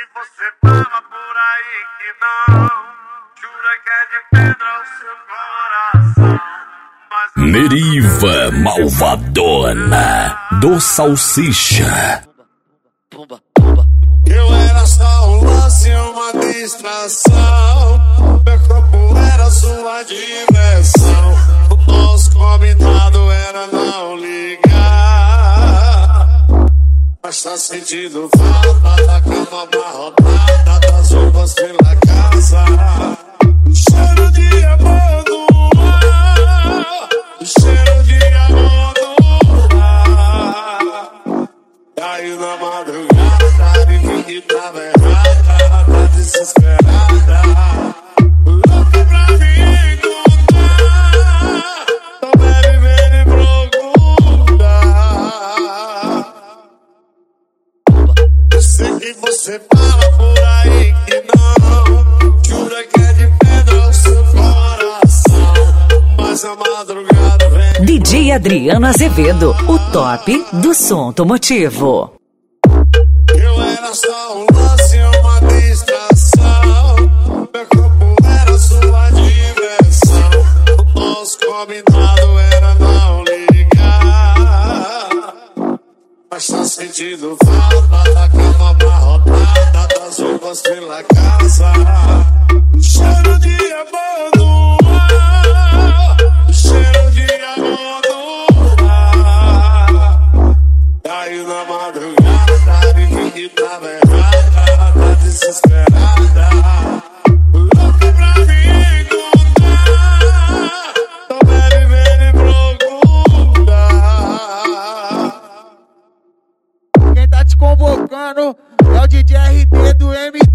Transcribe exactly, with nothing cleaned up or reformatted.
você tava por aí que não. Jura que é de pedra o seu coração. Mas Neriva malvadona do Salsicha. eu era só um lance, uma distração. Meu corpo era sua diversão. O nosso combinado era não ligar. Mas tá sentindo falta da cama amarrotada, das roupas pela casa. Cheiro de amor no ar, cheiro de amor no ar. Caiu na madrugada, ninguém que tava errada, tá desesperada. Louca pra me encontrar, não bebe, vem me procurar. Eu sei que você fala por aí que não. Jura que é de pedra o seu coração. Mas a madrugada vem. D J Adriano Azevedo, o top do som automotivo. Eu era só um lance, uma distração. Meu corpo era sua diversão. O nosso combinado era não ligar. Mas tá sentindo falta da cama amarrotada, das roupas pela casa. Cheiro de amor no ar, cheiro de amor no ar. Caiu na madrugada, ninguém que tava errada, tá desesperada. Louca pra me encontrar, não bebe, vem me procurar. Quem tá te convocando é o D J R D do M